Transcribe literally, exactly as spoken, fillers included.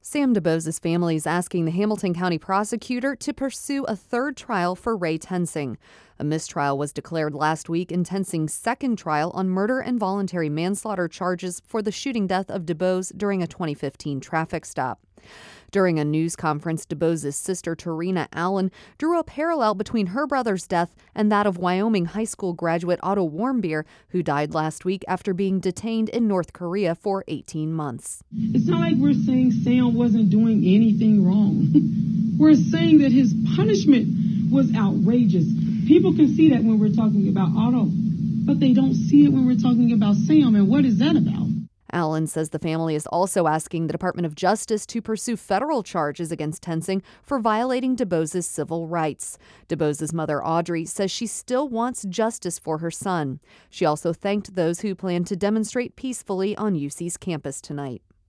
Sam DuBose's family is asking the Hamilton County prosecutor to pursue a third trial for Ray Tensing. A mistrial was declared last week in Tensing's second trial on murder and voluntary manslaughter charges for the shooting death of DuBose during a twenty fifteen traffic stop. During a news conference, DuBose's sister, Tarina Allen, drew a parallel between her brother's death and that of Wyoming high school graduate Otto Warmbier, who died last week after being detained in North Korea for eighteen months. It's not like we're saying Sam wasn't doing anything wrong. We're saying that his punishment was outrageous. People can see that when we're talking about Otto, but they don't see it when we're talking about Sam. And what is that about? Allen says the family is also asking the Department of Justice to pursue federal charges against Tensing for violating DuBose's civil rights. DuBose's mother, Audrey, says she still wants justice for her son. She also thanked those who plan to demonstrate peacefully on U C's campus tonight.